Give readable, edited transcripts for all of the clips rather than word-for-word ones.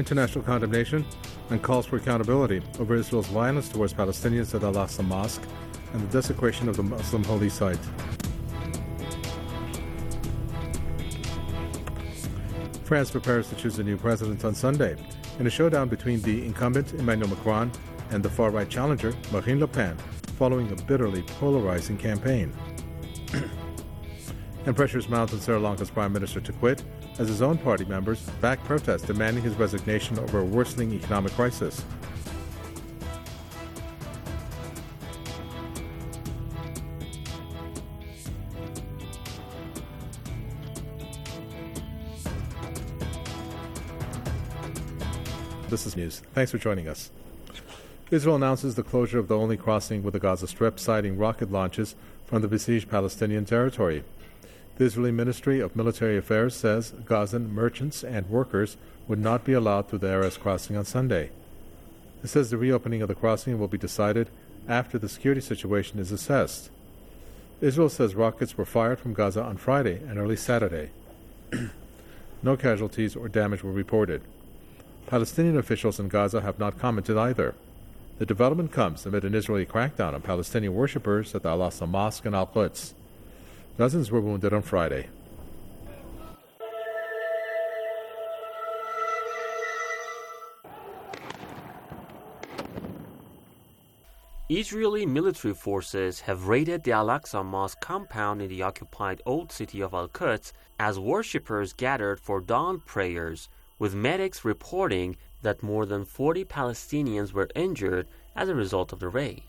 international condemnation and calls for accountability over Israel's violence towards Palestinians at Al-Aqsa Mosque and the desecration of the Muslim holy site. France prepares to choose a new president on Sunday in a showdown between the incumbent Emmanuel Macron and the far-right challenger Marine Le Pen, following a bitterly polarizing campaign. And pressures mount on Sri Lanka's Prime Minister to quit as his own party members back protests demanding his resignation over a worsening economic crisis. This is news. Thanks for joining us. Israel announces the closure of the only crossing with the Gaza Strip, citing rocket launches from the besieged Palestinian territory. The Israeli Ministry of Military Affairs says Gazan merchants and workers would not be allowed through the Erez crossing on Sunday. It says the reopening of the crossing will be decided after the security situation is assessed. Israel says rockets were fired from Gaza on Friday and early Saturday. No casualties or damage were reported. Palestinian officials in Gaza have not commented either. The development comes amid an Israeli crackdown on Palestinian worshippers at the Al-Aqsa Mosque in Al-Quds. Dozens were wounded on Friday. Israeli military forces have raided the Al-Aqsa Mosque compound in the occupied old city of Al-Quds as worshippers gathered for dawn prayers, with medics reporting that more than 40 Palestinians were injured as a result of the raid.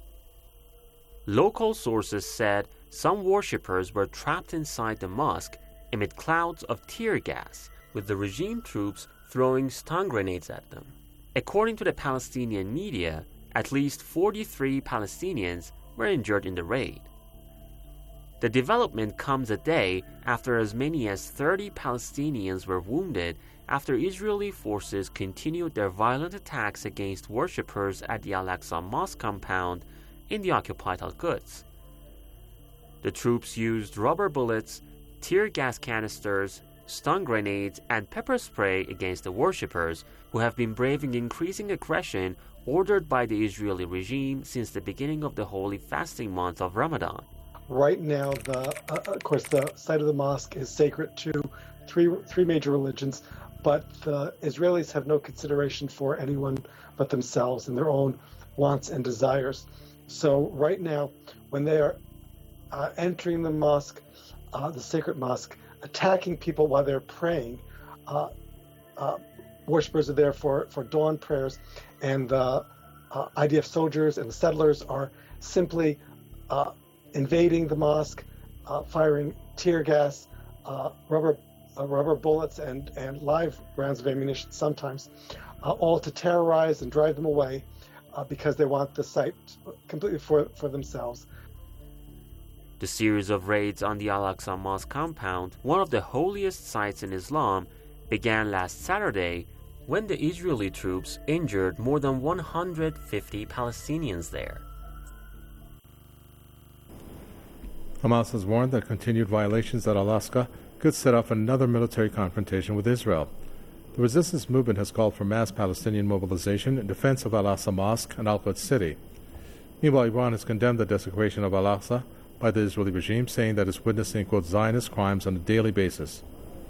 Local sources said some worshippers were trapped inside the mosque amid clouds of tear gas, with the regime troops throwing stun grenades at them. According to the Palestinian media, at least 43 Palestinians were injured in the raid. The development comes a day after as many as 30 Palestinians were wounded after Israeli forces continued their violent attacks against worshippers at the Al-Aqsa Mosque compound in the occupied Al-Quds. The troops used rubber bullets, tear gas canisters, stun grenades, and pepper spray against the worshippers, who have been braving increasing aggression ordered by the Israeli regime since the beginning of the holy fasting month of Ramadan. Right now, of course, the site of the mosque is sacred to three major religions, but the Israelis have no consideration for anyone but themselves and their own wants and desires. So right now, when they are entering the mosque, the sacred mosque, attacking people while they're praying, worshippers are there for dawn prayers, and the IDF soldiers and the settlers are simply invading the mosque, firing tear gas, rubber bullets, and live rounds of ammunition sometimes, all to terrorize and drive them away because they want the site completely for themselves. The series of raids on the Al-Aqsa Mosque compound, one of the holiest sites in Islam, began last Saturday when the Israeli troops injured more than 150 Palestinians there. Hamas has warned that continued violations at Al-Aqsa could set off another military confrontation with Israel. The resistance movement has called for mass Palestinian mobilization in defense of Al-Aqsa Mosque and Al-Quds city. Meanwhile, Iran has condemned the desecration of Al-Aqsa by the Israeli regime, saying that it's witnessing, quote, Zionist crimes on a daily basis.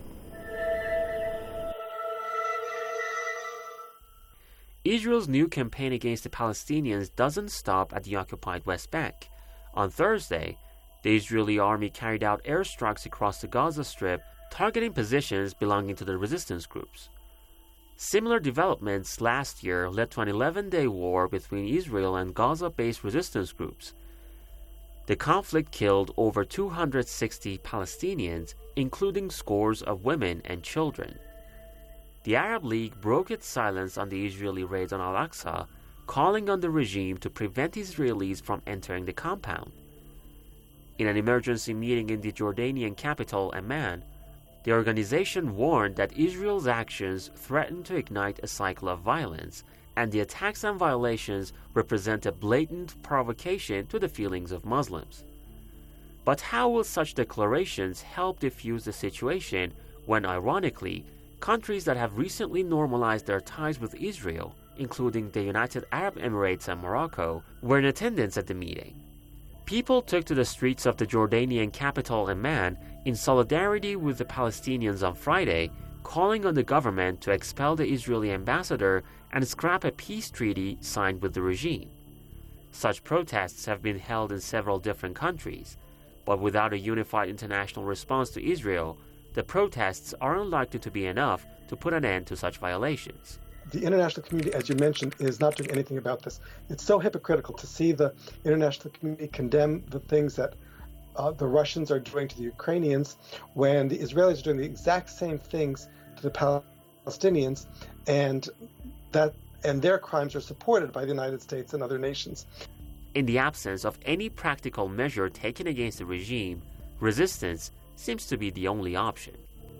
Israel's new campaign against the Palestinians doesn't stop at the occupied West Bank. On Thursday, the Israeli army carried out airstrikes across the Gaza Strip, targeting positions belonging to the resistance groups. Similar developments last year led to an 11-day war between Israel and Gaza-based resistance groups. The conflict killed over 260 Palestinians, including scores of women and children. The Arab League broke its silence on the Israeli raids on Al-Aqsa, calling on the regime to prevent Israelis from entering the compound. In an emergency meeting in the Jordanian capital, Amman, the organization warned that Israel's actions threaten to ignite a cycle of violence, and the attacks and violations represent a blatant provocation to the feelings of Muslims. But how will such declarations help defuse the situation when, ironically, Countries that have recently normalized their ties with Israel, including the United Arab Emirates and Morocco, were in attendance at the meeting. People took to the streets of the Jordanian capital Amman in solidarity with the Palestinians on Friday, calling on the government to expel the Israeli ambassador and scrap a peace treaty signed with the regime. Such protests have been held in several different countries, but without a unified international response to Israel, the protests are unlikely to be enough to put an end to such violations. The international community, as you mentioned, is not doing anything about this. It's so hypocritical to see the international community condemn the things that the Russians are doing to the Ukrainians when the Israelis are doing the exact same things to the Palestinians, and their crimes are supported by the United States and other nations. In the absence of any practical measure taken against the regime, resistance seems to be the only option.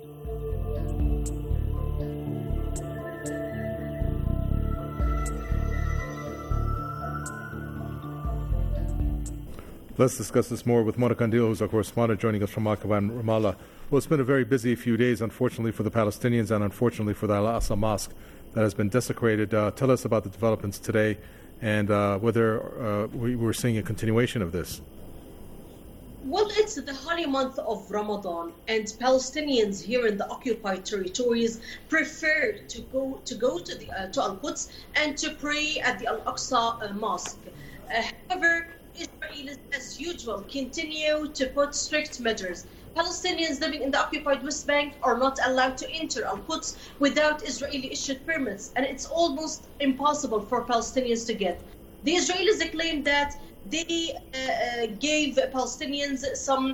Let's discuss this more with Mona Kandil, who's our correspondent, joining us from Aqaba and Ramallah. Well, it's been a very busy few days, unfortunately, for the Palestinians and unfortunately for the Al-Aqsa Mosque that has been desecrated. Tell us about the developments today and whether we're seeing a continuation of this. Well, it's the holy month of Ramadan, and Palestinians here in the occupied territories preferred to go to Al-Quds and to pray at the Al-Aqsa Mosque. However, Israelis, as usual, continue to put strict measures. Palestinians living in the occupied West Bank are not allowed to enter Al-Quds without Israeli-issued permits, and it's almost impossible for Palestinians to get. The Israelis claim that they gave Palestinians some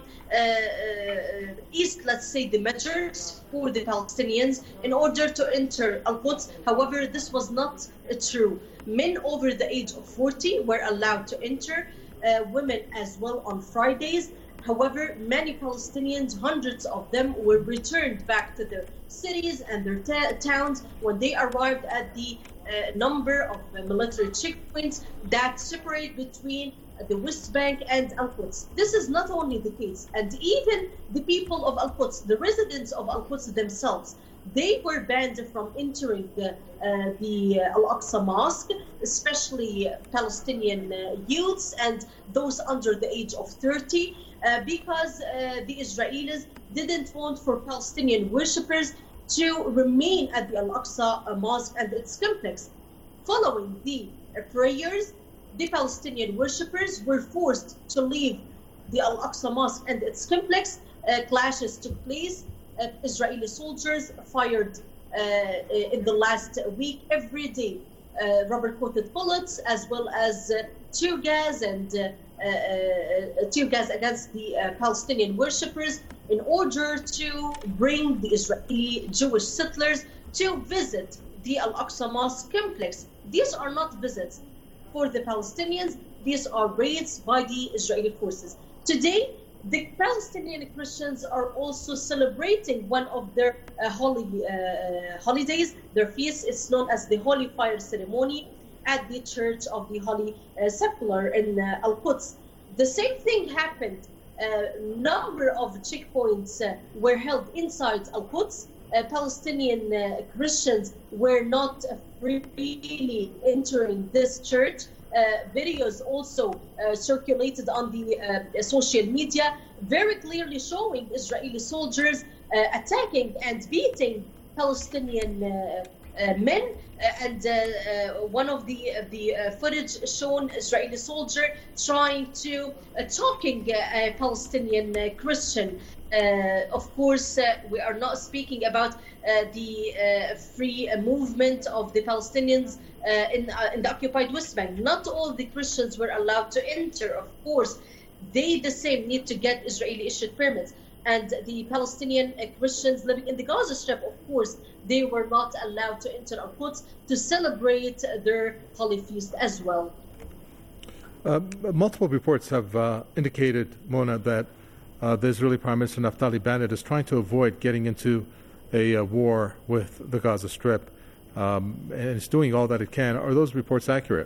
let's say, the measures for the Palestinians in order to enter Al-Quds. However, this was not true. Men over the age of 40 were allowed to enter, women as well on Fridays. However, many Palestinians, hundreds of them, were returned back to their cities and their towns when they arrived at the number of military checkpoints that separate between the West Bank and Al-Quds. This is not only the case, and even the people of Al-Quds, the residents of Al-Quds themselves, they were banned from entering the Al-Aqsa Mosque, especially Palestinian youths and those under the age of 30, because the Israelis didn't want for Palestinian worshippers to remain at the Al-Aqsa Mosque and its complex. Following the prayers, the Palestinian worshippers were forced to leave the Al-Aqsa Mosque and its complex. Clashes took place. Israeli soldiers fired in the last week every day rubber-coated bullets, as well as tear gas against the Palestinian worshippers in order to bring the Israeli Jewish settlers to visit the Al-Aqsa Mosque complex. These are not visits for the Palestinians, these are raids by the Israeli forces. Today, the Palestinian Christians are also celebrating one of their holidays. Their feast is known as the Holy Fire Ceremony at the Church of the Holy Sepulchre in Al-Quds. The same thing happened. A number of checkpoints were held inside Al-Quds. Palestinian Christians were not freely entering this church. Videos also circulated on the social media, very clearly showing Israeli soldiers attacking and beating Palestinian men. And one of the footage shown Israeli soldier trying to talking a Palestinian Christian. Of course, we are not speaking about the free movement of the Palestinians in the occupied West Bank. Not all the Christians were allowed to enter, of course. They the same need to get Israeli issued permits. And the Palestinian Christians living in the Gaza Strip, of course, they were not allowed to enter Al-Quds to celebrate their holy feast as well. Multiple reports have indicated, Mona, that the Israeli Prime Minister Naftali Bennett is trying to avoid getting into a war with the Gaza Strip, and it's doing all that it can. Are those reports accurate?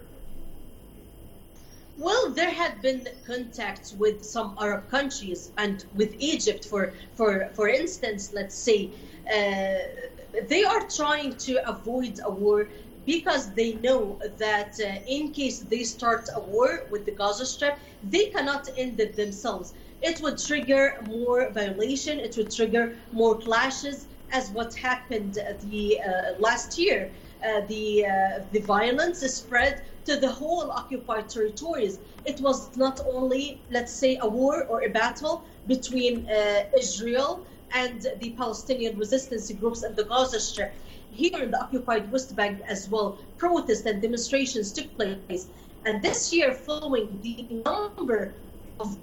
Well, there had been contacts with some Arab countries and with Egypt, for instance, let's say. They are trying to avoid a war because they know that in case they start a war with the Gaza Strip, they cannot end it themselves. It would trigger more violation, it would trigger more clashes, as what happened the last year. The violence spread to the whole occupied territories. It was not only, let's say, a war or a battle between Israel and the Palestinian resistance groups in the Gaza Strip. Here in the occupied West Bank as well, protests and demonstrations took place. And this year, following the number of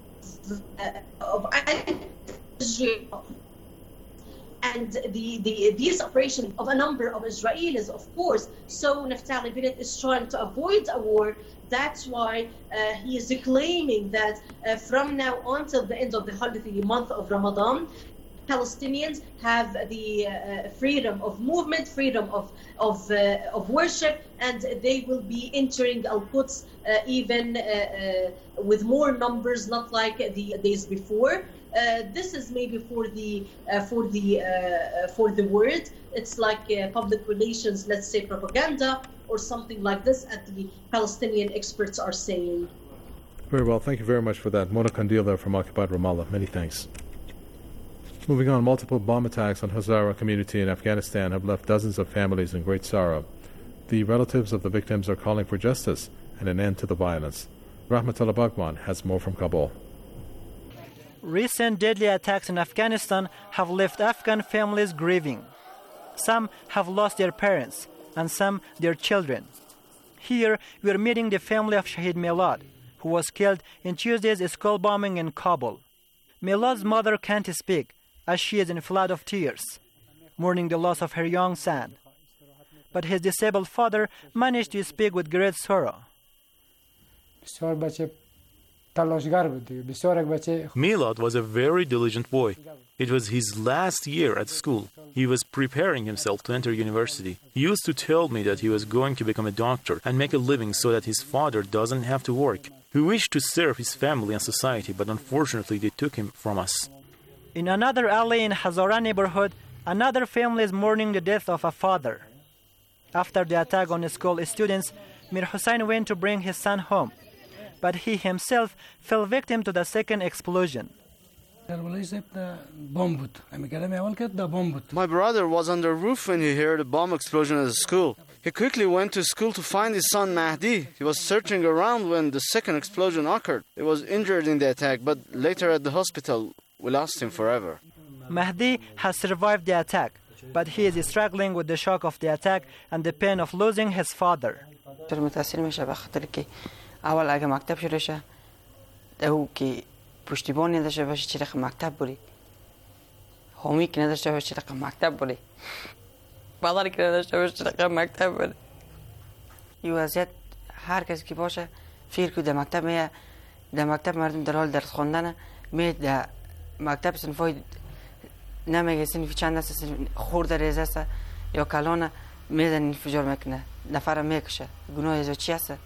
Israel and these operations of a number of Israelis, of course, so Naftali Bennett is trying to avoid a war. That's why he is claiming that from now on till the end of the holy month of Ramadan, Palestinians have the freedom of movement, freedom of worship, and they will be entering Al-Quds even with more numbers, not like the days before. This is maybe for the word. It's like public relations, let's say propaganda or something like this, as the Palestinian experts are saying. Very well. Thank you very much for that. Mona Kandila from occupied Ramallah. Many thanks. Moving on, multiple bomb attacks on Hazara community in Afghanistan have left dozens of families in great sorrow. The relatives of the victims are calling for justice and an end to the violence. Rahmatullah Bagwan has more from Kabul. Recent deadly attacks in Afghanistan have left Afghan families grieving. Some have lost their parents, and some their children. Here, we are meeting the family of Shahid Milad, who was killed in Tuesday's school bombing in Kabul. Milad's mother can't speak, as she is in a flood of tears, mourning the loss of her young son. But his disabled father managed to speak with great sorrow. Milad was a very diligent boy. It was his last year at school. He was preparing himself to enter university. He used to tell me that he was going to become a doctor and make a living so that his father doesn't have to work. He wished to serve his family and society, but unfortunately they took him from us. In another alley in Hazara neighborhood, another family is mourning the death of a father. After the attack on school students, Mir Hussain went to bring his son home, but he himself fell victim to the second explosion. My brother was on the roof when he heard a bomb explosion at the school. He quickly went to school to find his son Mahdi. He was searching around when the second explosion occurred. He was injured in the attack, but later at the hospital, we lost him forever. Mahdi has survived the attack, but he is struggling with the shock of the attack and the pain of losing his father. پشتیبانی نداشته باشه چه رقم مکتب بری حامی که نداشته باشه چه رقم مکتب بری پدری که نداشته باشه چه رقم مکتب بری این وضعیت هر کسی که باشه فکر کنه در مکتب میه در مکتب مردم در حال درس خواندن می در مکتب صنفای نمیگه صنفی چند است خورد ریزه است یا کلانه میزن انفجار میکنه نفر میکشه گناه از چی است.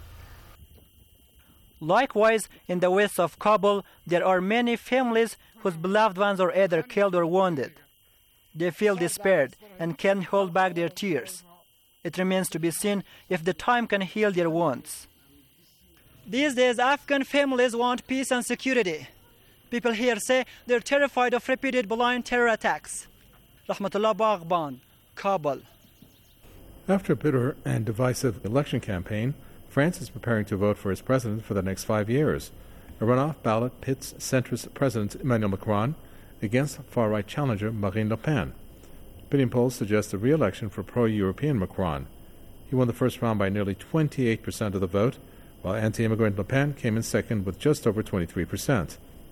Likewise, in the west of Kabul, there are many families whose beloved ones are either killed or wounded. They feel despaired and can't hold back their tears. It remains to be seen if the time can heal their wounds. These days, Afghan families want peace and security. People here say they're terrified of repeated blind terror attacks. Rahmatullah Baghban, Kabul. After a bitter and divisive election campaign, France is preparing to vote for its president for the next 5 years. A runoff ballot pits centrist President Emmanuel Macron against far-right challenger Marine Le Pen. Opinion polls suggest a re-election for pro-European Macron. He won the first round by nearly 28% of the vote, while anti-immigrant Le Pen came in second with just over 23%.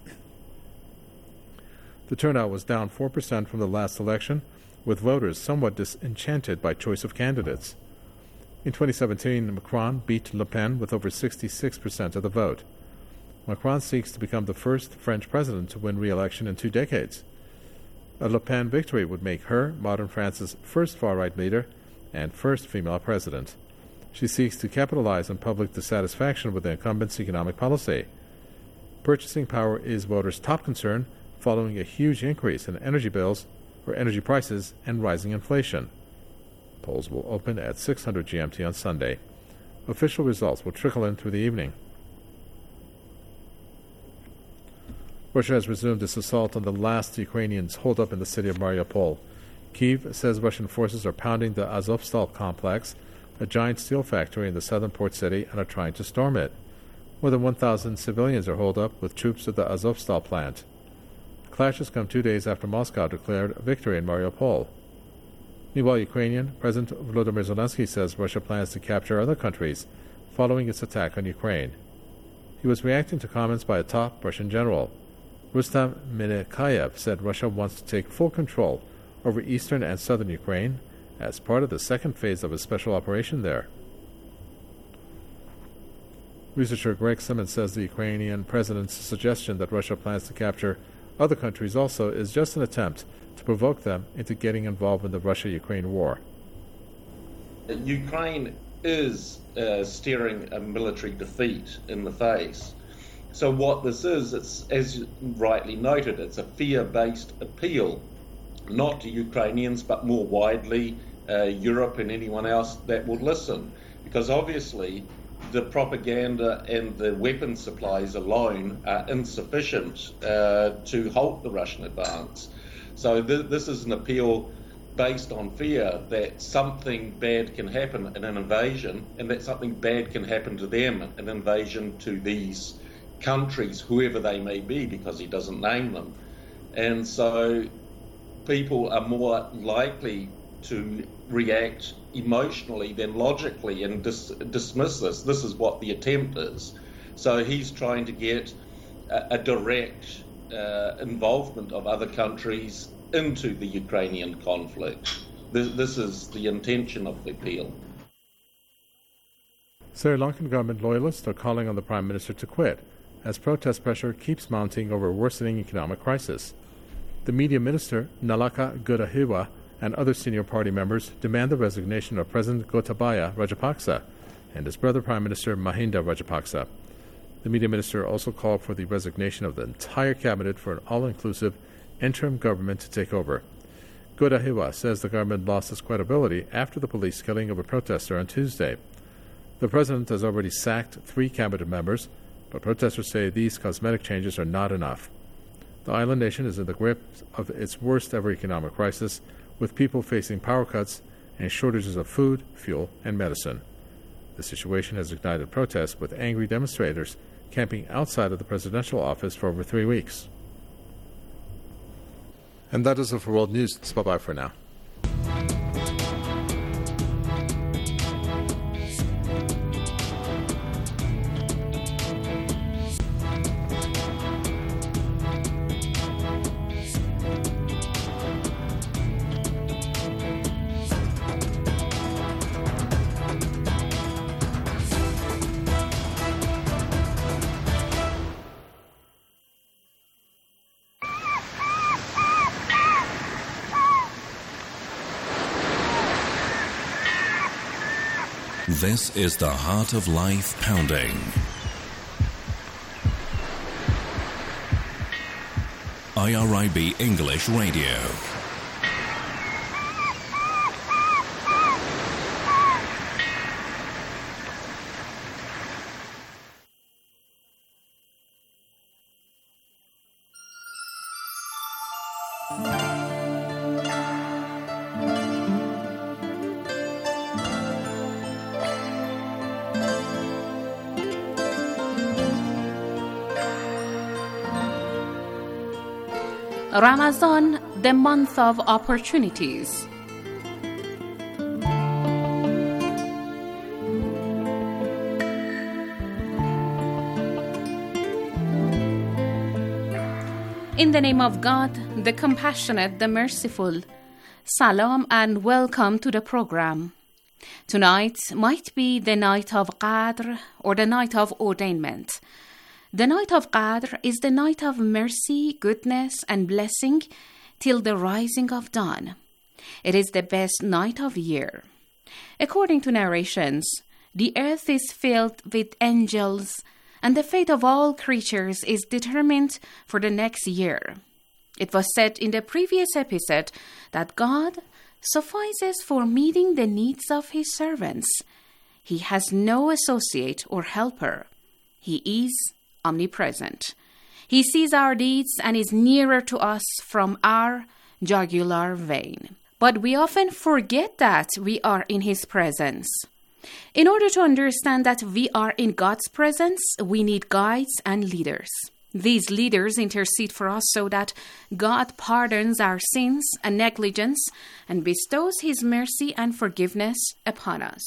The turnout was down 4% from the last election, with voters somewhat disenchanted by choice of candidates. In 2017, Macron beat Le Pen with over 66% of the vote. Macron seeks to become the first French president to win re-election in 2 decades. A Le Pen victory would make her modern France's first far-right leader and first female president. She seeks to capitalize on public dissatisfaction with the incumbent's economic policy. Purchasing power is voters' top concern following a huge increase in energy bills or energy prices and rising inflation. polls will open at 600 GMT on Sunday. Official results will trickle in through the evening. Russia has resumed its assault on the last Ukrainians holed up in the city of Mariupol. Kyiv says Russian forces are pounding the Azovstal complex, a giant steel factory in the southern port city, and are trying to storm it. More than 1,000 civilians are holed up with troops at the Azovstal plant. Clashes come 2 days after Moscow declared victory in Mariupol. Meanwhile, Ukrainian President Volodymyr Zelensky says Russia plans to capture other countries following its attack on Ukraine. He was reacting to comments by a top Russian general. Rustam Minikayev said Russia wants to take full control over eastern and southern Ukraine as part of the second phase of a special operation there. Researcher Greg Simmons says the Ukrainian president's suggestion that Russia plans to capture other countries also is just an attempt to provoke them into getting involved in the Russia-Ukraine war. Ukraine is staring a military defeat in the face. So what this is, it's, as you rightly noted, it's a fear-based appeal, not to Ukrainians, but more widely Europe and anyone else that will listen. Because obviously the propaganda and the weapon supplies alone are insufficient to halt the Russian advance. So this is an appeal based on fear that something bad can happen in an invasion, and that something bad can happen to them, an invasion to these countries, whoever they may be, because he doesn't name them. And so people are more likely to react emotionally than logically and dismiss this. This is what the attempt is. So he's trying to get a direct involvement of other countries into the Ukrainian conflict. This is the intention of the appeal. Sri Lankan government loyalists are calling on the Prime Minister to quit as protest pressure keeps mounting over a worsening economic crisis. The media minister, Nalaka Godahiwa, and other senior party members demand the resignation of President Gotabaya Rajapaksa and his brother Prime Minister Mahinda Rajapaksa. The media minister also called for the resignation of the entire cabinet for an all-inclusive interim government to take over. Godahiwa says the government lost its credibility after the police killing of a protester on Tuesday. The president has already sacked 3 cabinet members, but protesters say these cosmetic changes are not enough. The island nation is in the grip of its worst-ever economic crisis, with people facing power cuts and shortages of food, fuel, and medicine. The situation has ignited protests, with angry demonstrators camping outside of the presidential office for over 3 weeks. And that is it for World News. Bye-bye for now. This is the Heart of Life Pounding. IRIB English Radio. Ramadan, the month of opportunities. In the name of God, the compassionate, the merciful, Salam and welcome to the program. Tonight might be the night of Qadr or the night of ordainment. The night of Qadr is the night of mercy, goodness, and blessing till the rising of dawn. It is the best night of year. According to narrations, the earth is filled with angels, and the fate of all creatures is determined for the next year. It was said in the previous episode that God suffices for meeting the needs of his servants. He has no associate or helper. He is omnipresent. He sees our deeds and is nearer to us from our jugular vein. But we often forget that we are in his presence. In order to understand that we are in God's presence, we need guides and leaders. These leaders intercede for us so that God pardons our sins and negligence and bestows his mercy and forgiveness upon us.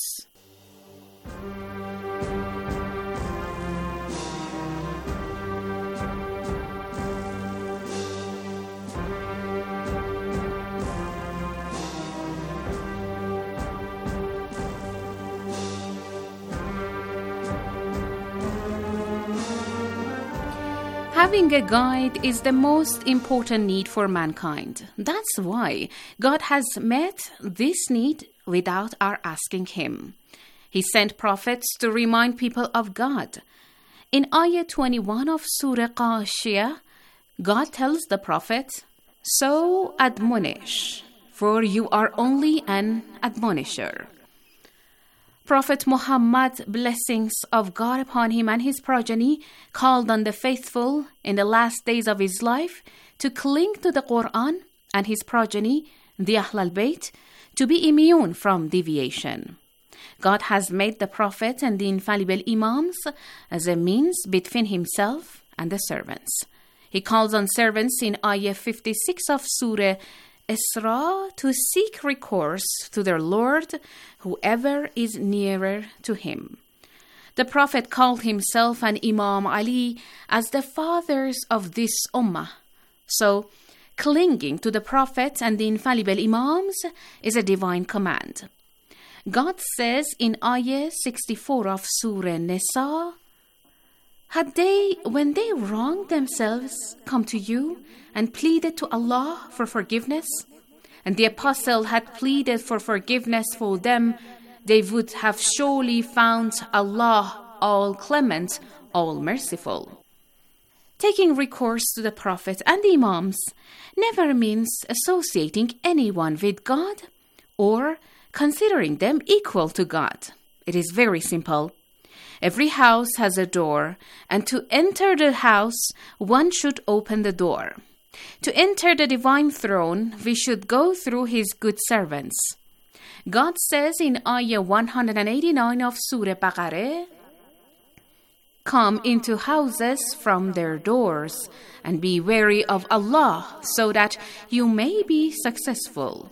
Having a guide is the most important need for mankind. That's why God has met this need without our asking him. He sent prophets to remind people of God. In Ayah 21 of Surah Qashiyah, God tells the prophet, "So admonish, for you are only an admonisher." Prophet Muhammad, blessings of God upon him and his progeny, called on the faithful in the last days of his life to cling to the Quran and his progeny, the Ahl al-Bayt, to be immune from deviation. God has made the Prophet and the infallible Imams as a means between himself and the servants. He calls on servants in Ayah 56 of Surah Isra to seek recourse to their Lord, whoever is nearer to him. The Prophet called himself and Imam Ali as the fathers of this ummah. So, clinging to the Prophet and the infallible Imams is a divine command. God says in Ayah 64 of Surah Nisa, "Had they, when they wronged themselves, come to you and pleaded to Allah for forgiveness, and the apostle had pleaded for forgiveness for them, they would have surely found Allah all clement, all merciful." Taking recourse to the Prophet and the Imams never means associating anyone with God or considering them equal to God. It is very simple. Every house has a door, and to enter the house, one should open the door. To enter the divine throne, we should go through his good servants. God says in Ayah 189 of Surah Baqarah, "Come into houses from their doors, and be wary of Allah, so that you may be successful."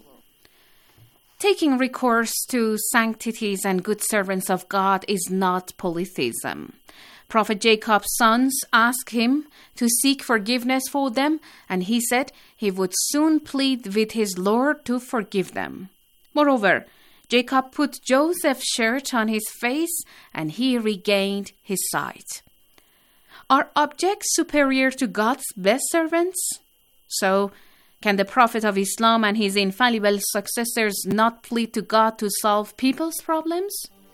Taking recourse to sanctities and good servants of God is not polytheism. Prophet Jacob's sons asked him to seek forgiveness for them, and he said he would soon plead with his Lord to forgive them. Moreover, Jacob put Joseph's shirt on his face, and he regained his sight. Are objects superior to God's best servants? So, can the Prophet of Islam and his infallible successors not plead to God to solve people's problems?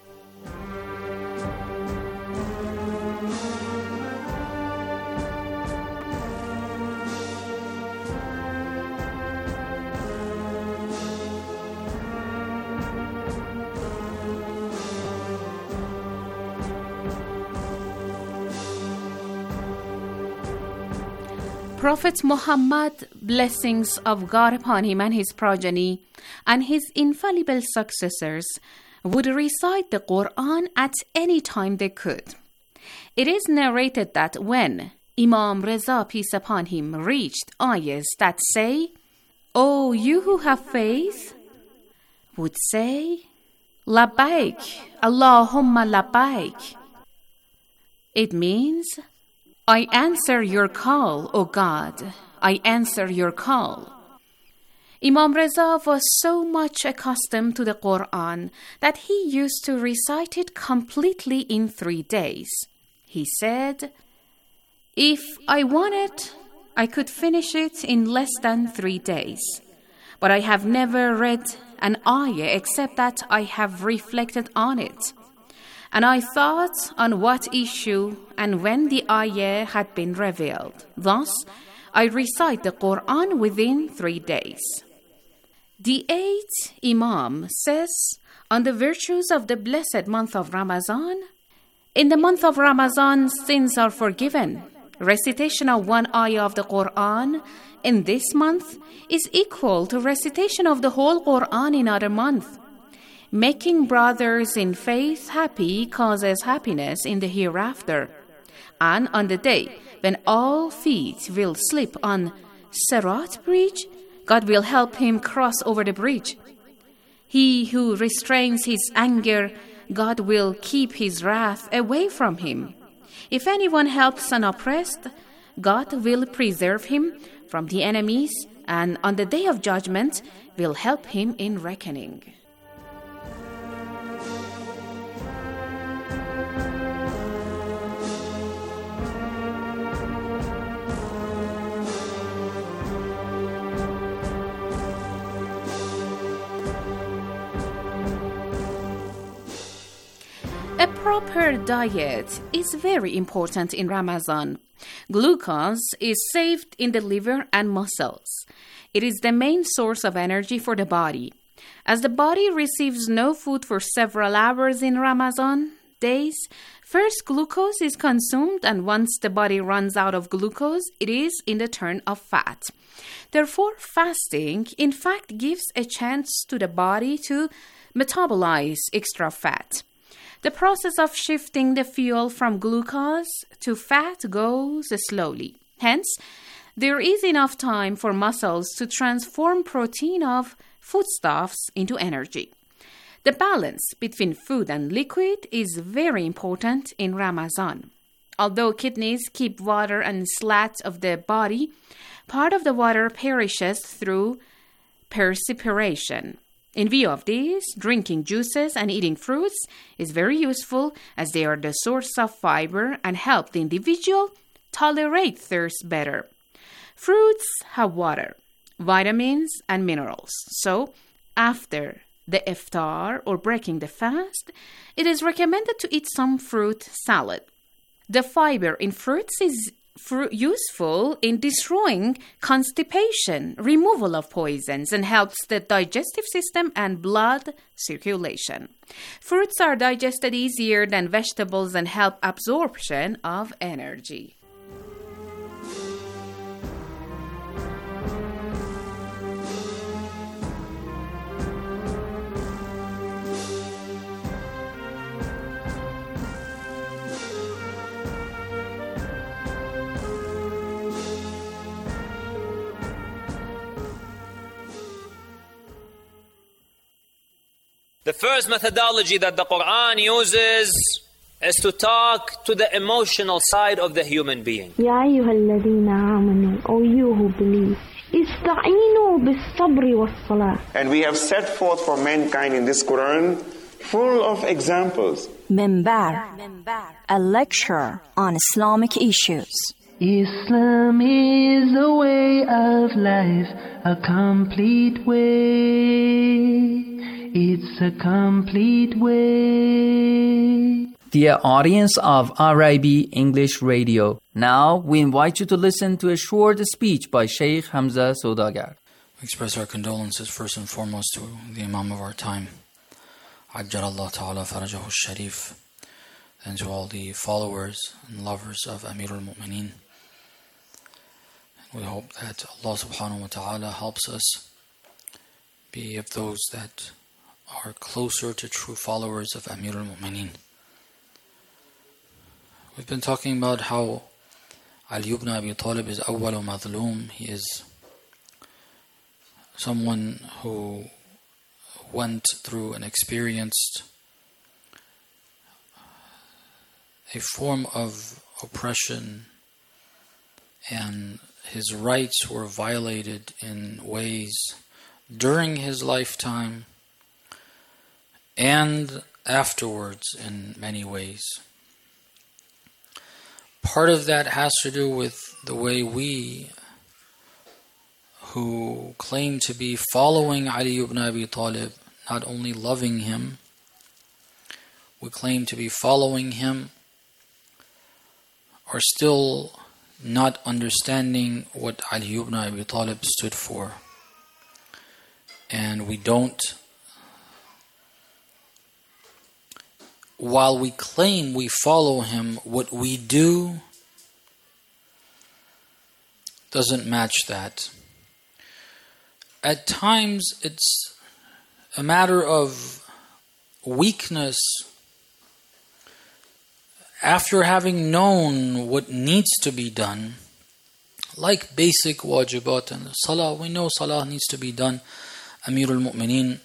Prophet Muhammad, blessings of God upon him and his progeny, and his infallible successors, would recite the Quran at any time they could. It is narrated that when Imam Reza, peace upon him, reached ayahs that say, "O you who have faith," would say, "Labbaik, Allahumma labbaik." It means, "I answer your call, O God, I answer your call." Imam Reza was so much accustomed to the Quran that he used to recite it completely in 3 days. He said, "If I wanted, I could finish it in less than 3 days. But I have never read an ayah except that I have reflected on it. And I thought on what issue and when the ayah had been revealed. Thus, I recite the Quran within 3 days." The eighth Imam says on the virtues of the blessed month of Ramadan, in the month of Ramadan, sins are forgiven. Recitation of one ayah of the Quran in this month is equal to recitation of the whole Quran in other month. Making brothers in faith happy causes happiness in the hereafter. And on the day when all feet will slip on Sirat bridge, God will help him cross over the bridge. He who restrains his anger, God will keep his wrath away from him. If anyone helps an oppressed, God will preserve him from the enemies, and on the day of judgment will help him in reckoning. A proper diet is very important in Ramadan. Glucose is saved in the liver and muscles. It is the main source of energy for the body. As the body receives no food for several hours in Ramadan days, first glucose is consumed, and once the body runs out of glucose, it is in the turn of fat. Therefore, fasting, in fact, gives a chance to the body to metabolize extra fat. The process of shifting the fuel from glucose to fat goes slowly. Hence, there is enough time for muscles to transform protein of foodstuffs into energy. The balance between food and liquid is very important in Ramadan. Although kidneys keep water and slats of the body, part of the water perishes through perspiration. In view of this, drinking juices and eating fruits is very useful as they are the source of fiber and help the individual tolerate thirst better. Fruits have water, vitamins, and minerals. So, after the iftar or breaking the fast, it is recommended to eat some fruit salad. The fiber in fruits is useful in destroying constipation, removal of poisons, and helps the digestive system and blood circulation. Fruits are digested easier than vegetables and help absorption of energy. The first methodology that the Quran uses is to talk to the emotional side of the human being. يا أيها الذين آمنوا, O you who believe, استعينوا بالصبر والصلاة. And we have set forth for mankind in this Quran full of examples. Minbar, a lecture on Islamic issues. Islam is a way of life, a complete way. It's a complete way. Dear audience of RIB English Radio, now we invite you to listen to a short speech by Sheikh Hamza Saudagar. We express our condolences first and foremost to the Imam of our time, Ajjalallahu Ta'ala Farajahu Sharif, and to all the followers and lovers of Amirul Mu'mineen. We hope that Allah Subhanahu wa Ta'ala helps us be of those that are closer to true followers of Amirul Mu'mineen. We've been talking about how Ali ibn Abi Talib is awwalu madhloom. He is someone who went through and experienced a form of oppression, and his rights were violated in ways during his lifetime and afterwards in many ways. Part of that has to do with the way we, who claim to be following Ali ibn Abi Talib, not only loving him, we claim to be following him, are still not understanding what Ali ibn Abi Talib stood for. And we don't, while we claim we follow him, what we do doesn't match that. At times it's a matter of weakness after having known what needs to be done, like basic wajibat and salah. We know salah needs to be done. Amir al-Mu'mineen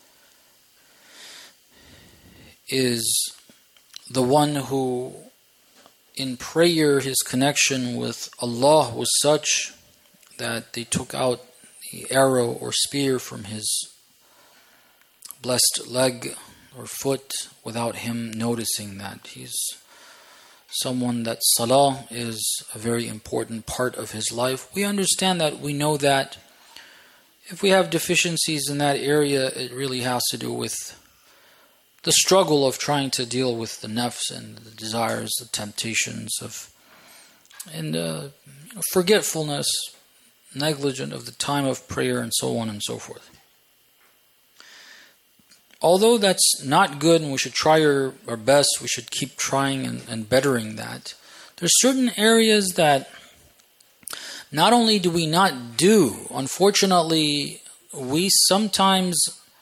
is the one who, in prayer, his connection with Allah was such that they took out the arrow or spear from his blessed leg or foot without him noticing that. He's someone that salah is a very important part of his life. We understand that, we know that. If we have deficiencies in that area, it really has to do with the struggle of trying to deal with the nafs and the desires, the temptations and forgetfulness, negligent of the time of prayer, and so on and so forth. Although that's not good and we should try our best, we should keep trying and bettering that, there's certain areas that not only do we not do, unfortunately, we sometimes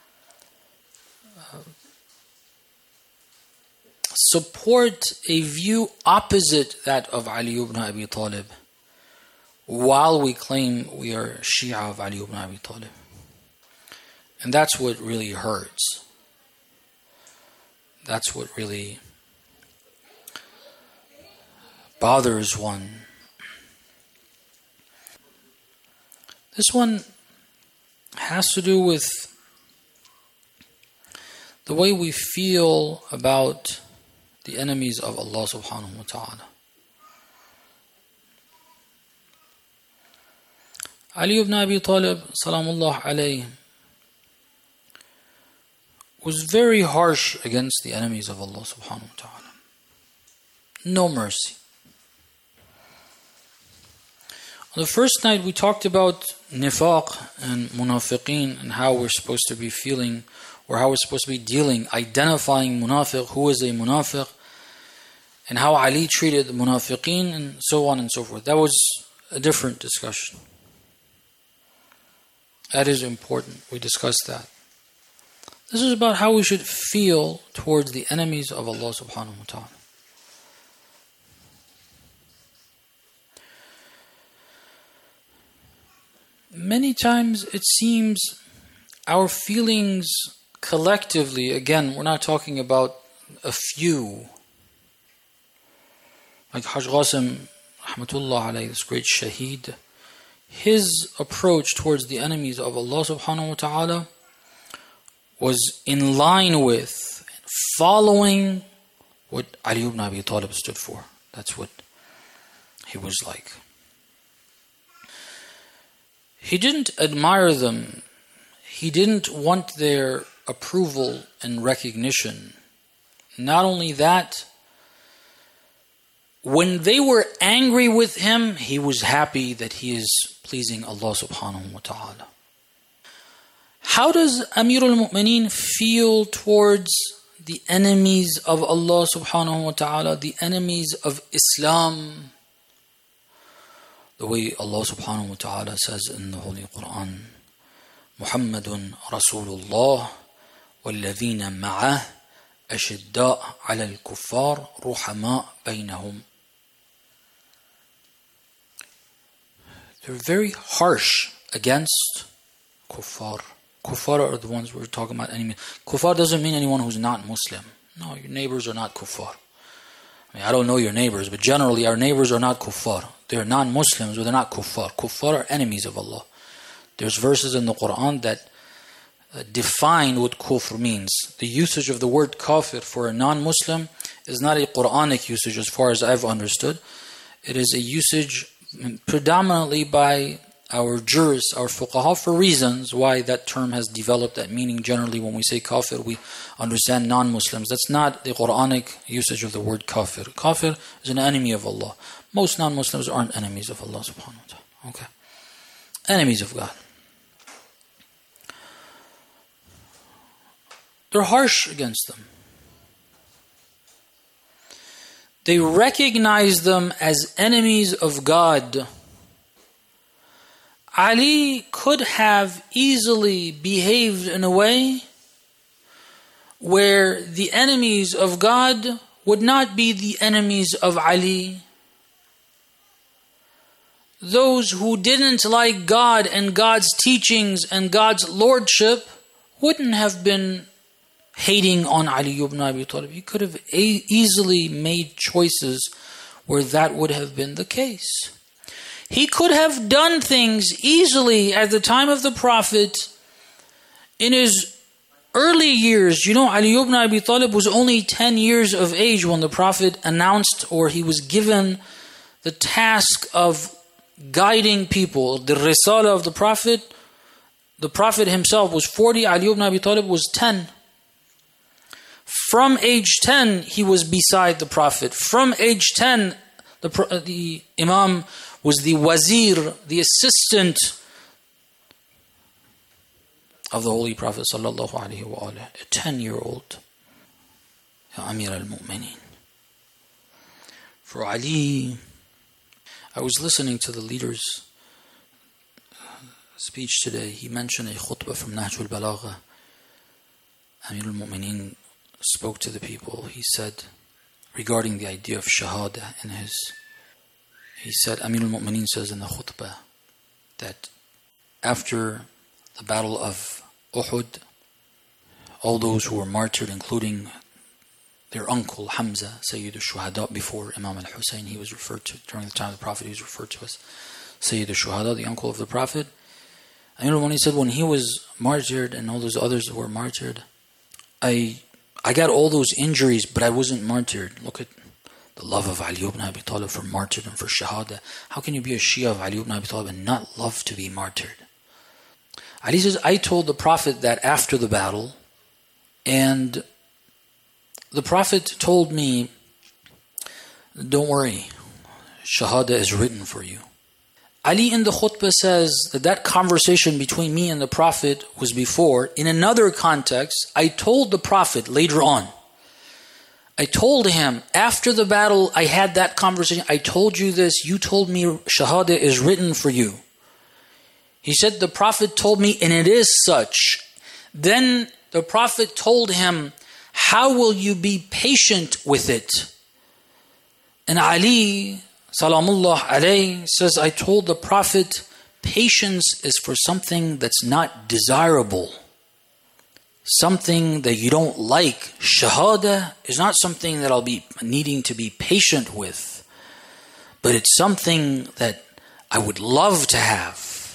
support a view opposite that of Ali ibn Abi Talib, while we claim we are Shia of Ali ibn Abi Talib. And that's what really hurts. That's what really bothers one. This one has to do with the way we feel about the enemies of Allah subhanahu wa ta'ala. Ali ibn Abi Talib, salamullah alayhi, was very harsh against the enemies of Allah subhanahu wa ta'ala. No mercy. On the first night we talked about nifaq and munafiqeen and how we're supposed to be feeling, or how we're supposed to be dealing, identifying munafiq, who is a munafiq, and how Ali treated the munafiqeen, and so on and so forth. That was a different discussion. That is important. We discussed that. This is about how we should feel towards the enemies of Allah subhanahu wa ta'ala. Many times it seems our feelings collectively, again, we're not talking about a few, like Hajj Qasim, rahmatullah alayhi, this great shaheed, his approach towards the enemies of Allah subhanahu wa ta'ala was in line with, following what Ali ibn Abi Talib stood for. That's what he was like. He didn't admire them. He didn't want their approval and recognition. Not only that, when they were angry with him, he was happy that he is pleasing Allah subhanahu wa ta'ala. How does Amir al-Mu'mineen feel towards the enemies of Allah subhanahu wa ta'ala, the enemies of Islam? The way Allah subhanahu wa ta'ala says in the Holy Quran, Muhammadun Rasulullah والذين معه أشداء على الكفار رحماء بينهم. They're very harsh against kuffar. Kuffar are the ones we're talking about. Kuffar doesn't mean anyone who's not Muslim. No, your neighbors are not kuffar. I don't know your neighbors, but generally our neighbors are not kuffar. They're non-Muslims, but they're not kuffar. Kuffar are enemies of Allah. There's verses in the Quran that define what kufr means. The usage of the word kafir for a non-Muslim is not a Quranic usage as far as I've understood. It is a usage predominantly by our jurists, our fuqaha, for reasons why that term has developed that meaning. Generally, when we say kafir, we understand non-Muslims. That's not the Quranic usage of the word kafir. Kafir is an enemy of Allah. Most non-Muslims aren't enemies of Allah subhanahu wa ta'ala. Okay. Enemies of God. They're harsh against them. They recognize them as enemies of God. Ali could have easily behaved in a way where the enemies of God would not be the enemies of Ali. Those who didn't like God and God's teachings and God's lordship wouldn't have been hating on Ali ibn Abi Talib. He could have easily made choices where that would have been the case. He could have done things easily at the time of the Prophet in his early years. You know, Ali ibn Abi Talib was only 10 years of age when the Prophet announced, or he was given the task of guiding people, the risala of the Prophet. The Prophet himself was 40, Ali ibn Abi Talib was 10. From age 10, he was beside the Prophet. From age 10, the Imam was the wazir, the assistant of the Holy Prophet sallallahu alaihi wasallam, a 10-year-old. Ya Amir al-Mu'mineen. For Ali, I was listening to the leader's speech today. He mentioned a khutbah from Nahjul Balagha. Amir al-Mu'mineen spoke to the people. He said, regarding the idea of shahada he said, Amir al-Mu'mineen says in the khutbah that after the battle of Uhud, all those who were martyred, including their uncle Hamza, Sayyid al-Shuhada, before Imam al-Hussein, he was referred to, during the time of the Prophet, he was referred to as Sayyid al-Shuhada, the uncle of the Prophet. Amir al-Mu'mineen said, when he was martyred and all those others who were martyred, I got all those injuries, but I wasn't martyred. Look at the love of Ali ibn Abi Talib for martyrdom, for shahada. How can you be a Shia of Ali ibn Abi Talib and not love to be martyred? Ali says, I told the Prophet that after the battle, and the Prophet told me, don't worry, shahada is written for you. Ali in the khutbah says that conversation between me and the Prophet was before. In another context, I told the Prophet later on, I told him, after the battle, I had that conversation. I told you this. You told me shahada is written for you. He said, the Prophet told me, and it is such. Then the Prophet told him, how will you be patient with it? And Ali, Salamullah alayhi, says, I told the Prophet, patience is for something that's not desirable. Something that you don't like. Shahada is not something that I'll be needing to be patient with. But it's something that I would love to have.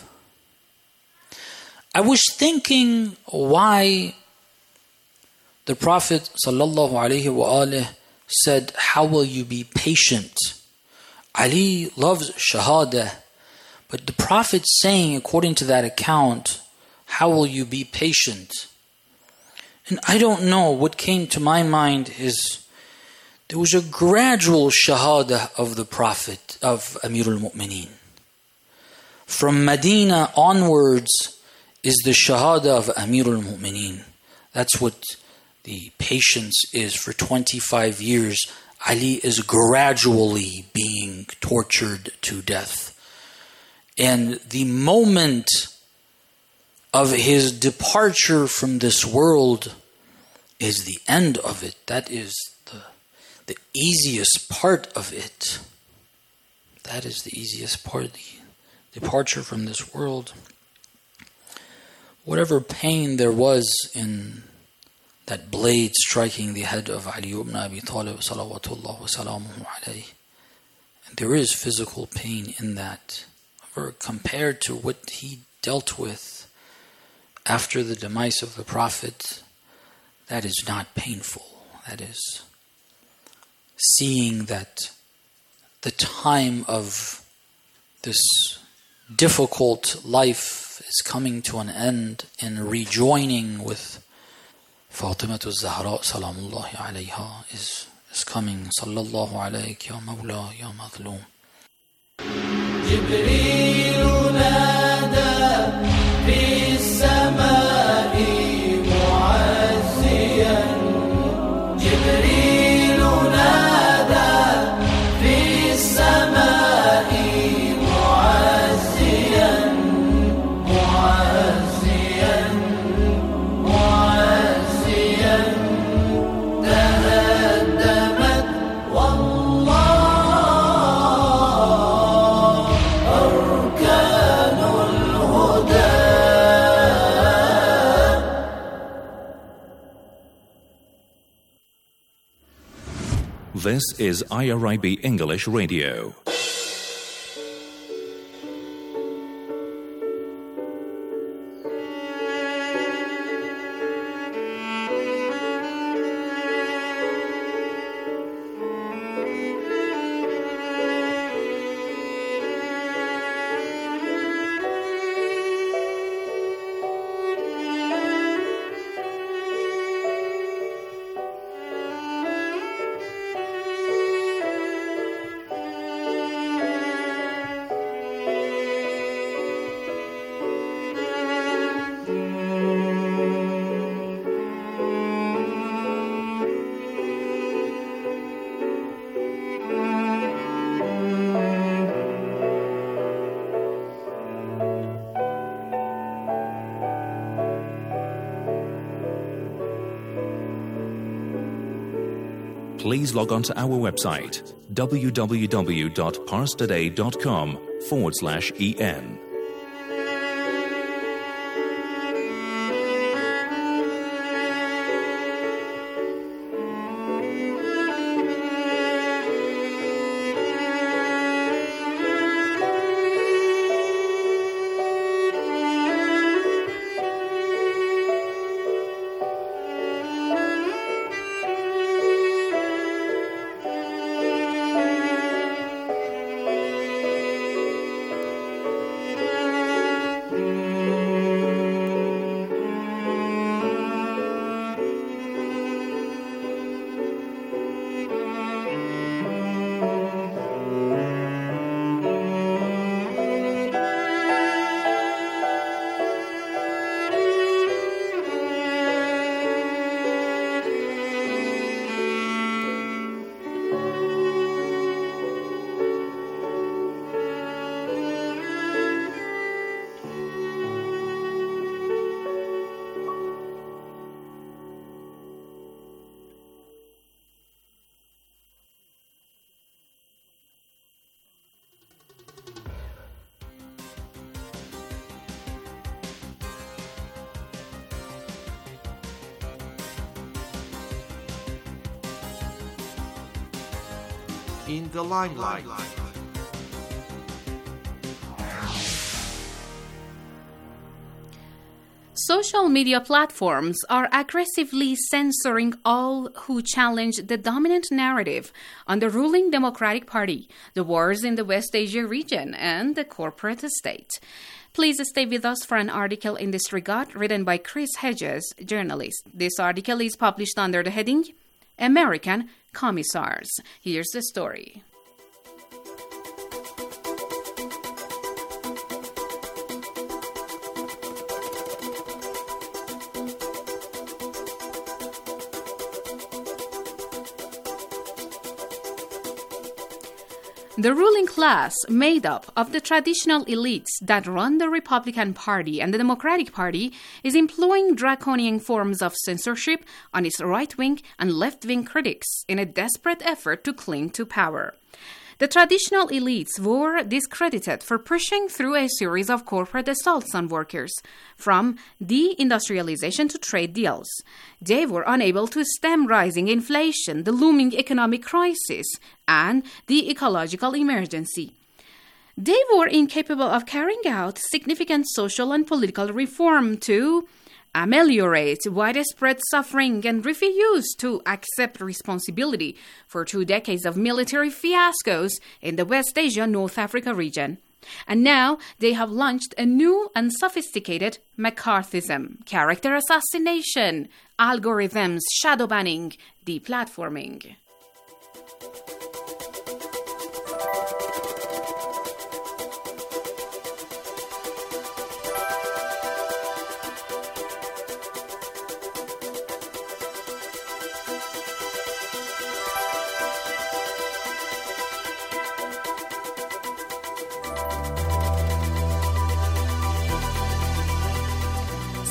I was thinking why the Prophet sallallahu alaihi wasallam said, how will you be patient? Ali loves shahada, but the Prophet saying, according to that account, how will you be patient? And I don't know, what came to my mind is there was a gradual shahada of the Prophet, of Amir al-Mu'mineen. From Medina onwards is the shahada of Amir al-Mu'mineen. That's what the patience is. For 25 years, Ali is gradually being tortured to death. And the moment of his departure from this world is the end of it. That is the easiest part of it. That is the easiest part, the departure from this world. Whatever pain there was in that blade striking the head of Ali ibn Abi Talib, salawatullah wa salamuhu alayhi, there is physical pain in that. However, compared to what he dealt with after the demise of the Prophet, that is not painful. That is seeing that the time of this difficult life is coming to an end and rejoining with Fatimatu Zahra salamullahi alayha is coming. Sallallahu alayk ya mawla ya mazloom. جبريل نادى في السماء معزيا This is IRIB English Radio. Please log on to our website, www.parstoday.com/en. In the limelight. Social media platforms are aggressively censoring all who challenge the dominant narrative on the ruling Democratic Party, the wars in the West Asia region, and the corporate state. Please stay with us for an article in this regard written by Chris Hedges, journalist. This article is published under the heading American Commissars. Here's the story. The ruling class, made up of the traditional elites that run the Republican Party and the Democratic Party, is employing draconian forms of censorship on its right-wing and left-wing critics in a desperate effort to cling to power. The traditional elites were discredited for pushing through a series of corporate assaults on workers, from deindustrialization to trade deals. They were unable to stem rising inflation, the looming economic crisis, and the ecological emergency. They were incapable of carrying out significant social and political reform to ameliorate widespread suffering and refuse to accept responsibility for 2 decades of military fiascos in the West Asia North Africa region. And now they have launched a new and sophisticated McCarthyism, character assassination, algorithms, shadow banning, deplatforming.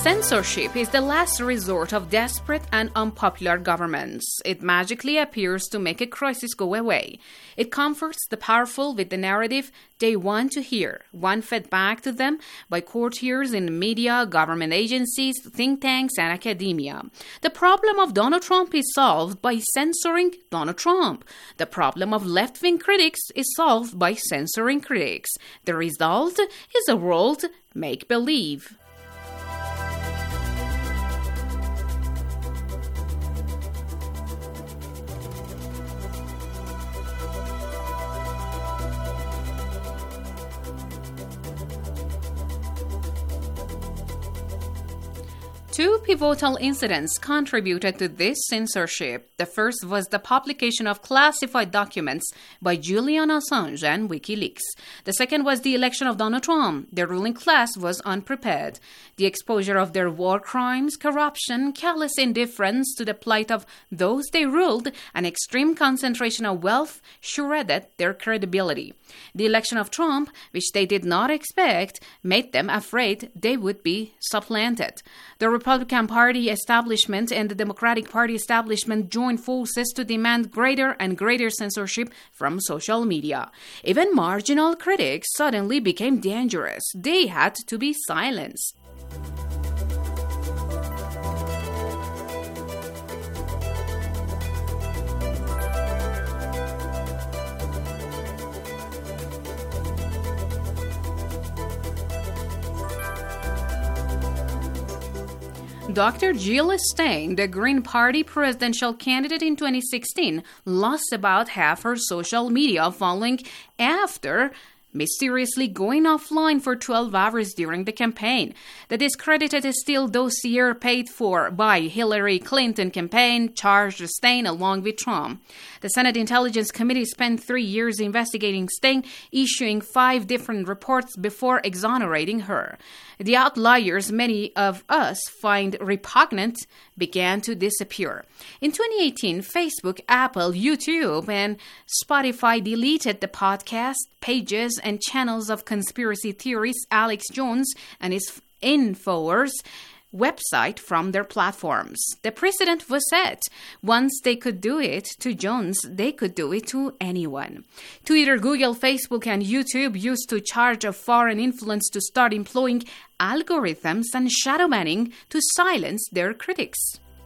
Censorship is the last resort of desperate and unpopular governments. It magically appears to make a crisis go away. It comforts the powerful with the narrative they want to hear, one fed back to them by courtiers in the media, government agencies, think tanks, and academia. The problem of Donald Trump is solved by censoring Donald Trump. The problem of left-wing critics is solved by censoring critics. The result is a world make-believe. Two pivotal incidents contributed to this censorship. The first was the publication of classified documents by Julian Assange and WikiLeaks. The second was the election of Donald Trump. The ruling class was unprepared. The exposure of their war crimes, corruption, callous indifference to the plight of those they ruled, and extreme concentration of wealth shredded their credibility. The election of Trump, which they did not expect, made them afraid they would be supplanted. The Republican Party establishment and the Democratic Party establishment joined forces to demand greater and greater censorship from social media. Even marginal critics suddenly became dangerous. They had to be silenced. Dr. Jill Stein, the Green Party presidential candidate in 2016, lost about half her social media following after mysteriously going offline for 12 hours during the campaign. The discredited Steele dossier paid for by Hillary Clinton campaign charged Stein along with Trump. The Senate Intelligence Committee spent 3 years investigating Stein, issuing 5 different reports before exonerating her. The outliers many of us find repugnant began to disappear. In 2018, Facebook, Apple, YouTube, and Spotify deleted the podcast, pages, and channels of conspiracy theorist Alex Jones and his InfoWars website from their platforms. The precedent was set. Once they could do it to Jones, they could do it to anyone. Twitter, Google, Facebook, and YouTube used to charge a foreign influence to start employing algorithms and shadow banning to silence their critics.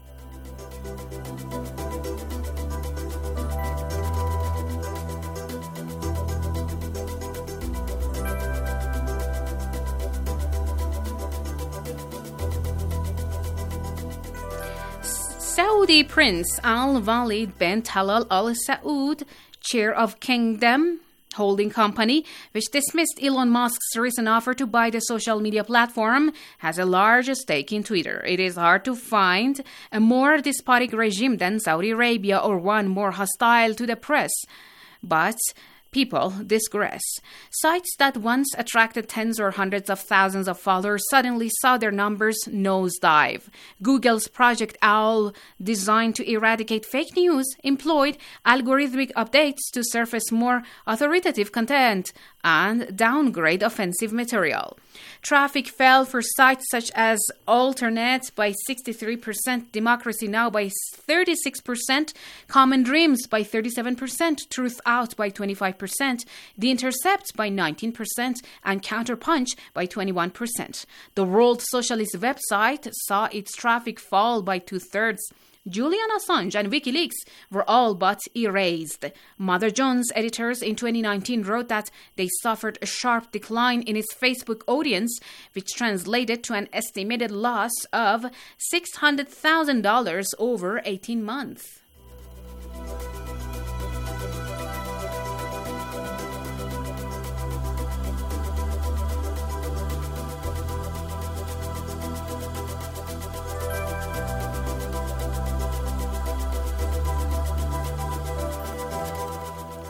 Saudi Prince Al-Walid bin Talal Al Saud, chair of Kingdom Holding Company, which dismissed Elon Musk's recent offer to buy the social media platform, has a large stake in Twitter. It is hard to find a more despotic regime than Saudi Arabia or one more hostile to the press. But people digress. Sites that once attracted tens or hundreds of thousands of followers suddenly saw their numbers nosedive. Google's Project Owl, designed to eradicate fake news, employed algorithmic updates to surface more authoritative content and downgrade offensive material. Traffic fell for sites such as Alternet by 63%, Democracy Now! By 36%, Common Dreams by 37%, Truth Out by 25%, The Intercept by 19%, and Counterpunch by 21%. The World Socialist website saw its traffic fall by 2/3. Julian Assange and WikiLeaks were all but erased. Mother Jones editors in 2019 wrote that they suffered a sharp decline in its Facebook audience, which translated to an estimated loss of $600,000 over 18 months.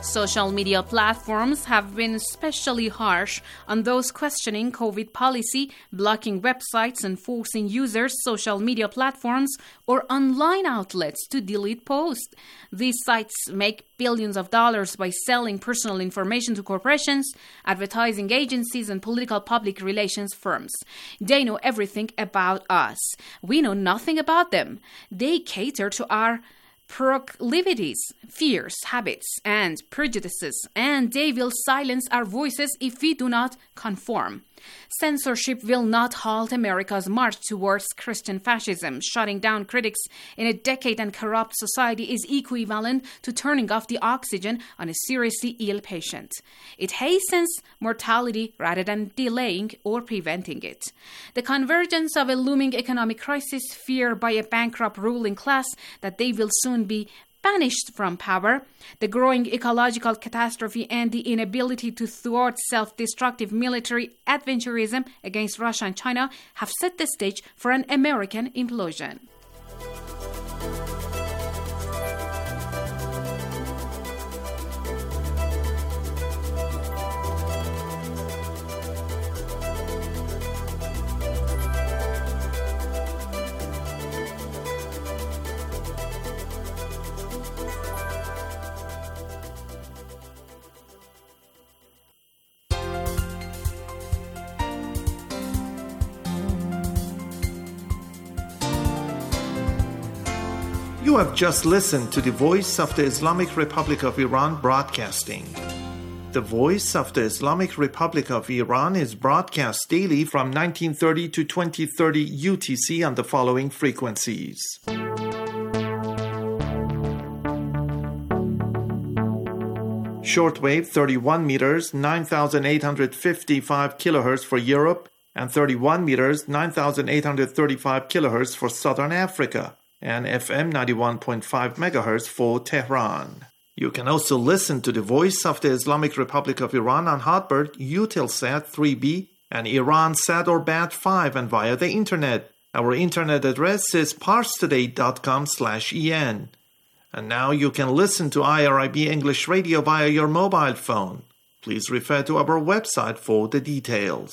Social media platforms have been especially harsh on those questioning COVID policy, blocking websites and forcing users, social media platforms, or online outlets to delete posts. These sites make billions of dollars by selling personal information to corporations, advertising agencies, and political public relations firms. They know everything about us. We know nothing about them. They cater to our proclivities, fears, habits, and prejudices, and they will silence our voices if we do not conform. Censorship will not halt America's march towards Christian fascism. Shutting down critics in a decayed and corrupt society is equivalent to turning off the oxygen on a seriously ill patient. It hastens mortality rather than delaying or preventing it. The convergence of a looming economic crisis, feared by a bankrupt ruling class that they will soon be banished from power, the growing ecological catastrophe, and the inability to thwart self-destructive military adventurism against Russia and China have set the stage for an American implosion. You have just listened to the Voice of the Islamic Republic of Iran broadcasting. The Voice of the Islamic Republic of Iran is broadcast daily from 1930 to 2030 UTC on the following frequencies. Shortwave 31 meters, 9,855 kilohertz for Europe, and 31 meters, 9,835 kilohertz for Southern Africa, and FM 91.5 megahertz for Tehran. You can also listen to the Voice of the Islamic Republic of Iran on Hotbird, Eutelsat 3B, and Iransat or Bat5, and via the internet. Our internet address is parstoday.com/en. And now you can listen to IRIB English Radio via your mobile phone. Please refer to our website for the details.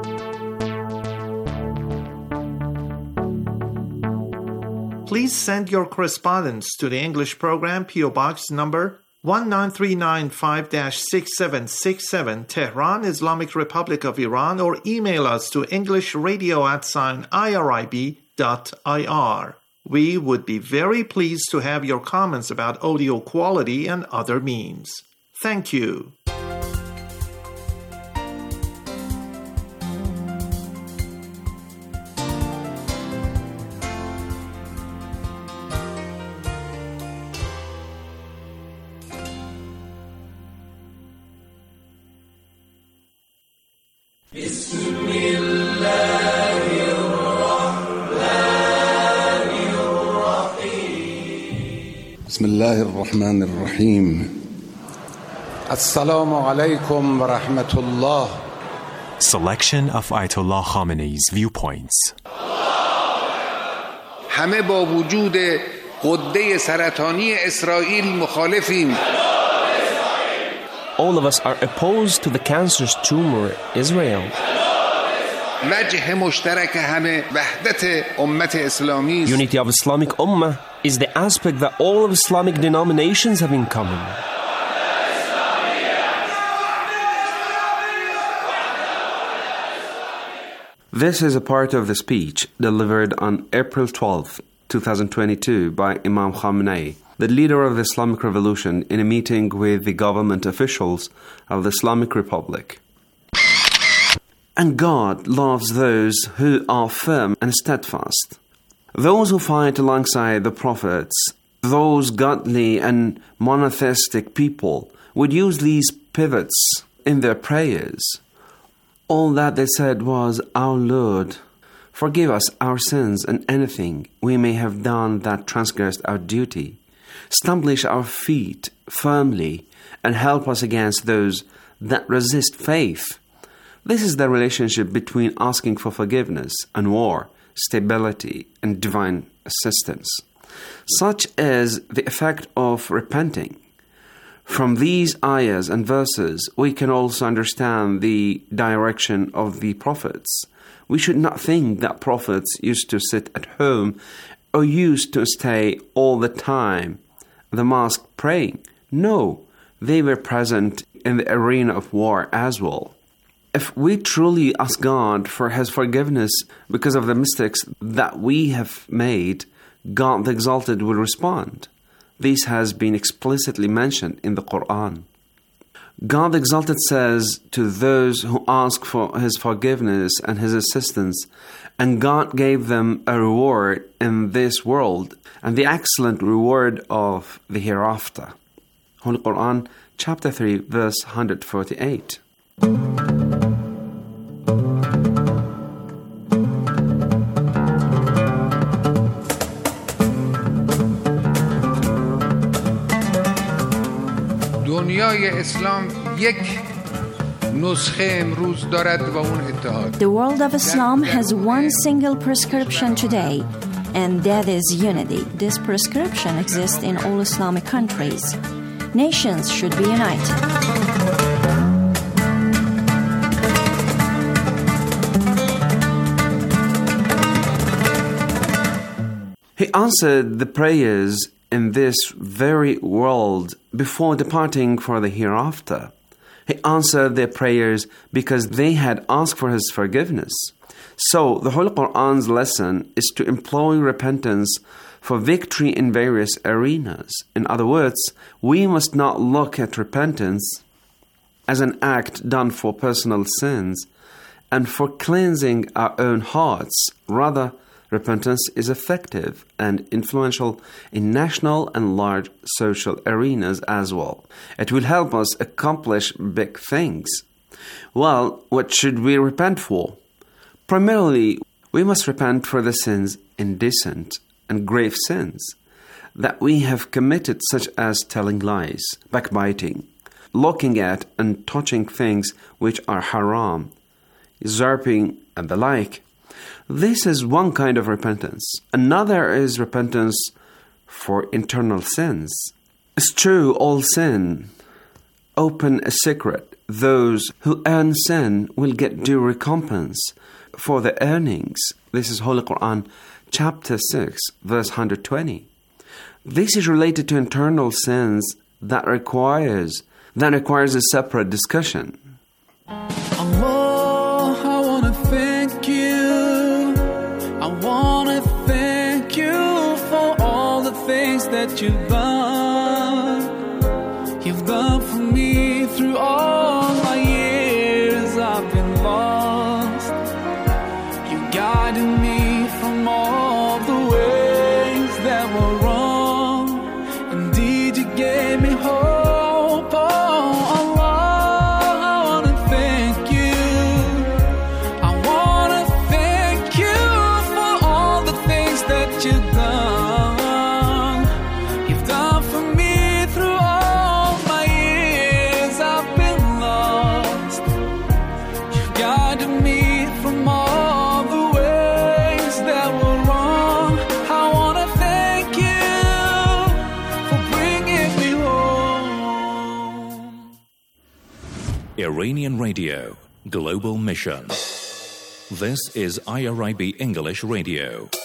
Please send your correspondence to the English program, PO Box number 19395-6767, Tehran, Islamic Republic of Iran, or email us to englishradio@irib.ir. We would be very pleased to have your comments about audio quality and other means. Thank you. بسم الله الرحمن الرحيم السلام عليكم ورحمة الله. Selection of Ayatollah Khamenei's viewpoints. همه با وجود غده سرطانی اسرائیل مخالفیم. All of us are opposed to the cancerous tumor Israel. وجه مشترک همه وحدت امت اسلامی. Unity of Islamic Ummah is the aspect that all of Islamic denominations have in common. This is a part of the speech delivered on April 12, 2022 by Imam Khamenei, the leader of the Islamic Revolution, in a meeting with the government officials of the Islamic Republic. And God loves those who are firm and steadfast, those who fight alongside the prophets. Those godly and monotheistic people would use these pivots in their prayers. All that they said was, "Our Lord, forgive us our sins and anything we may have done that transgressed our duty. Establish our feet firmly and help us against those that resist faith." This is the relationship between asking for forgiveness and war, stability, and divine assistance. Such is the effect of repenting. From these ayahs and verses, we can also understand the direction of the prophets. We should not think that prophets used to sit at home or used to stay all the time at the mosque praying. No, they were present in the arena of war as well. If we truly ask God for His forgiveness because of the mistakes that we have made, God the Exalted will respond. This has been explicitly mentioned in the Quran. God the Exalted says to those who ask for His forgiveness and His assistance, and God gave them a reward in this world and the excellent reward of the hereafter. Holy Quran, chapter 3, verse 148. دنیای اسلام یک نسخه امروز دارد و اون اتحاد. The world of Islam has one single prescription today, and that is unity. This prescription exists in all Islamic countries. Nations should be united. He answered the prayers in this very world before departing for the hereafter. He answered their prayers because they had asked for His forgiveness. So, the Holy Quran's lesson is to employ repentance for victory in various arenas. In other words, we must not look at repentance as an act done for personal sins and for cleansing our own hearts. Rather, repentance is effective and influential in national and large social arenas as well. It will help us accomplish big things. Well, what should we repent for? Primarily, we must repent for the sins, indecent and grave sins, that we have committed, such as telling lies, backbiting, looking at and touching things which are haram, usurping and the like. This is one kind of repentance. Another is repentance for internal sins. It's true, all sin. Open a secret. Those who earn sin will get due recompense for the earnings. This is Holy Quran, chapter 6, verse 120. This is related to internal sins that requires a separate discussion. Allah, I want to thank you. I want to thank you for all the things that you've done. You've done for me through all my years I've been lost. You guided me from all the ways that were wrong. Indeed, you gave me hope. Iranian Radio, Global Mission. This is IRIB English Radio.